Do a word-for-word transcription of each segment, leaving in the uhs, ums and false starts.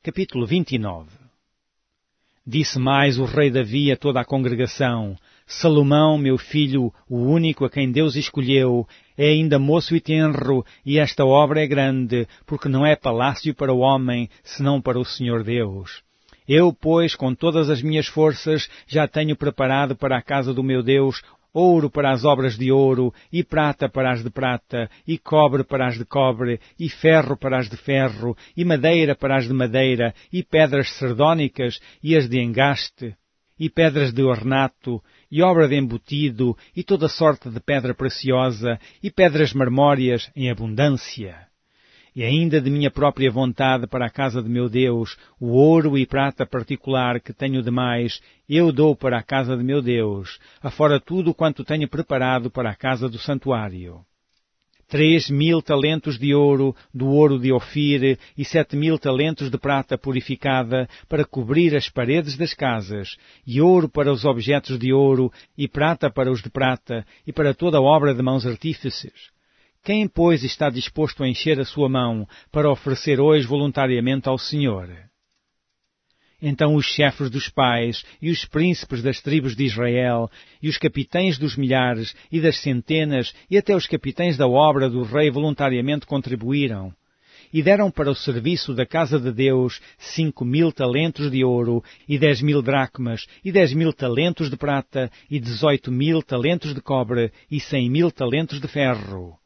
Capítulo vinte e nove. Disse mais o rei Davi a toda a congregação: Salomão, meu filho, o único a quem Deus escolheu, é ainda moço e tenro, e esta obra é grande, porque não é palácio para o homem, senão para o Senhor Deus. Eu, pois, com todas as minhas forças, já tenho preparado para a casa do meu Deus ouro para as obras de ouro, e prata para as de prata, e cobre para as de cobre, e ferro para as de ferro, e madeira para as de madeira, e pedras sardónicas, e as de engaste, e pedras de ornato, e obra de embutido, e toda sorte de pedra preciosa, e pedras marmóreas em abundância. E ainda de minha própria vontade para a casa de meu Deus, o ouro e prata particular que tenho demais, eu dou para a casa de meu Deus, afora tudo quanto tenho preparado para a casa do santuário. Três mil talentos de ouro, do ouro de Ofir, e sete mil talentos de prata purificada, para cobrir as paredes das casas, e ouro para os objetos de ouro, e prata para os de prata, e para toda a obra de mãos artífices. Quem, pois, está disposto a encher a sua mão para oferecer hoje voluntariamente ao Senhor? Então os chefes dos pais, e os príncipes das tribos de Israel, e os capitães dos milhares e das centenas, e até os capitães da obra do rei voluntariamente contribuíram, e deram para o serviço da casa de Deus cinco mil talentos de ouro, e dez mil dracmas, e dez mil talentos de prata, e dezoito mil talentos de cobre, e cem mil talentos de ferro.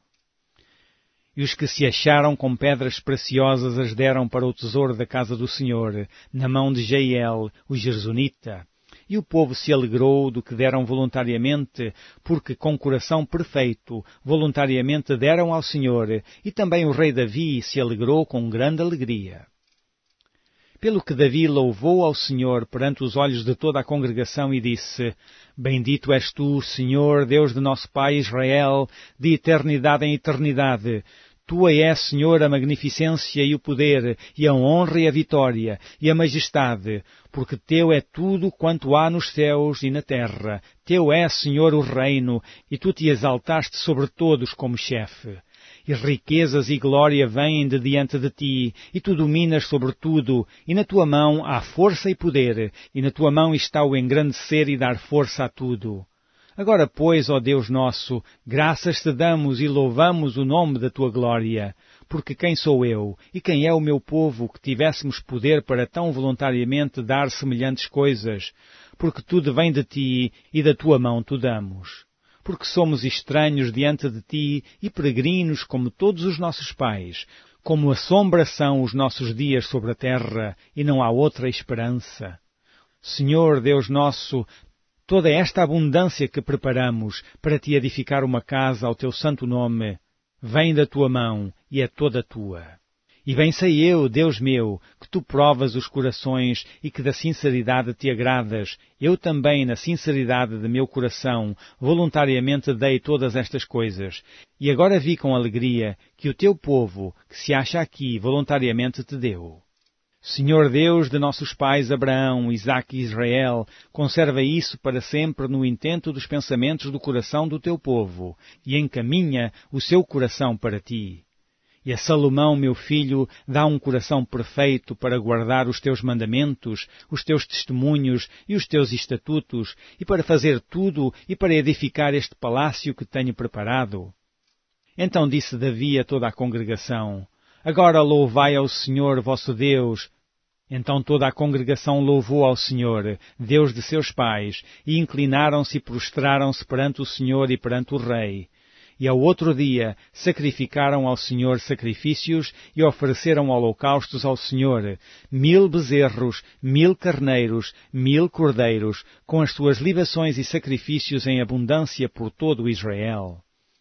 E os que se acharam com pedras preciosas as deram para o tesouro da casa do Senhor, na mão de Jeiel, o Gersonita. E o povo se alegrou do que deram voluntariamente, porque com coração perfeito voluntariamente deram ao Senhor, e também o rei Davi se alegrou com grande alegria. Pelo que Davi louvou ao Senhor perante os olhos de toda a congregação e disse: Bendito és tu, Senhor, Deus de nosso Pai Israel, de eternidade em eternidade. Tua é, Senhor, a magnificência e o poder, e a honra e a vitória, e a majestade, porque teu é tudo quanto há nos céus e na terra. Teu é, Senhor, o reino, e tu te exaltaste sobre todos como chefe. E riquezas e glória vêm de diante de ti, e tu dominas sobre tudo, e na tua mão há força e poder, e na tua mão está o engrandecer e dar força a tudo. Agora, pois, ó Deus nosso, graças te damos e louvamos o nome da tua glória, porque quem sou eu, e quem é o meu povo, que tivéssemos poder para tão voluntariamente dar semelhantes coisas, porque tudo vem de ti, e da tua mão tu damos. Porque somos estranhos diante de ti e peregrinos como todos os nossos pais, como a sombra são os nossos dias sobre a terra, e não há outra esperança. Senhor Deus nosso, toda esta abundância que preparamos para te edificar uma casa ao teu santo nome, vem da tua mão e é toda tua. E bem sei eu, Deus meu, que tu provas os corações e que da sinceridade te agradas. Eu também, na sinceridade de meu coração, voluntariamente dei todas estas coisas. E agora vi com alegria que o teu povo, que se acha aqui, voluntariamente te deu. Senhor Deus de nossos pais Abraão, Isaque e Israel, conserva isso para sempre no intento dos pensamentos do coração do teu povo, e encaminha o seu coração para ti. E a Salomão, meu filho, dá um coração perfeito para guardar os teus mandamentos, os teus testemunhos e os teus estatutos, e para fazer tudo e para edificar este palácio que tenho preparado. Então disse Davi a toda a congregação: Agora louvai ao Senhor vosso Deus. Então toda a congregação louvou ao Senhor, Deus de seus pais, e inclinaram-se e prostraram-se perante o Senhor e perante o rei. E ao outro dia sacrificaram ao Senhor sacrifícios e ofereceram holocaustos ao Senhor, mil bezerros, mil carneiros, mil cordeiros, com as suas libações e sacrifícios em abundância por todo Israel.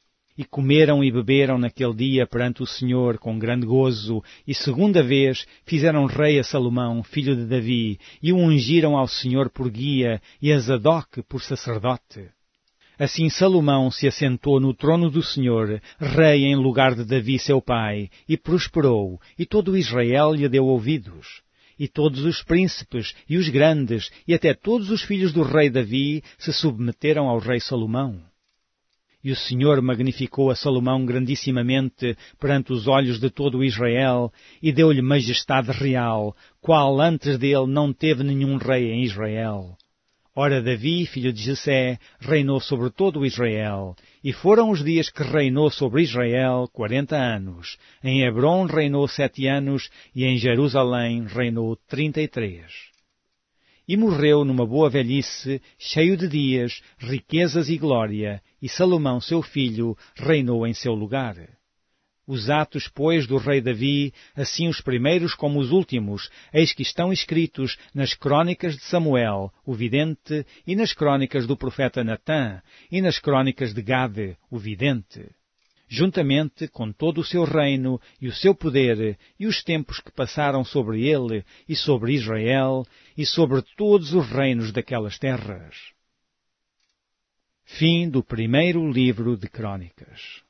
E comeram e beberam naquele dia perante o Senhor com grande gozo, e segunda vez fizeram rei a Salomão, filho de Davi, e o ungiram ao Senhor por guia, e a Zadok por sacerdote. Assim Salomão se assentou no trono do Senhor, rei em lugar de Davi seu pai, e prosperou, e todo Israel lhe deu ouvidos. E todos os príncipes, e os grandes, e até todos os filhos do rei Davi se submeteram ao rei Salomão. E o Senhor magnificou a Salomão grandissimamente perante os olhos de todo o Israel, e deu-lhe majestade real, qual antes dele não teve nenhum rei em Israel. Ora, Davi, filho de Jessé, reinou sobre todo o Israel, e foram os dias que reinou sobre Israel quarenta anos. Em Hebrom reinou sete anos, e em Jerusalém reinou trinta e três. E morreu numa boa velhice, cheio de dias, riquezas e glória, e Salomão, seu filho, reinou em seu lugar. Os atos, pois, do rei Davi, assim os primeiros como os últimos, eis que estão escritos nas crônicas de Samuel, o vidente, e nas crônicas do profeta Natã, e nas crônicas de Gade, o vidente, juntamente com todo o seu reino e o seu poder, e os tempos que passaram sobre ele, e sobre Israel, e sobre todos os reinos daquelas terras. Fim do primeiro livro de Crônicas.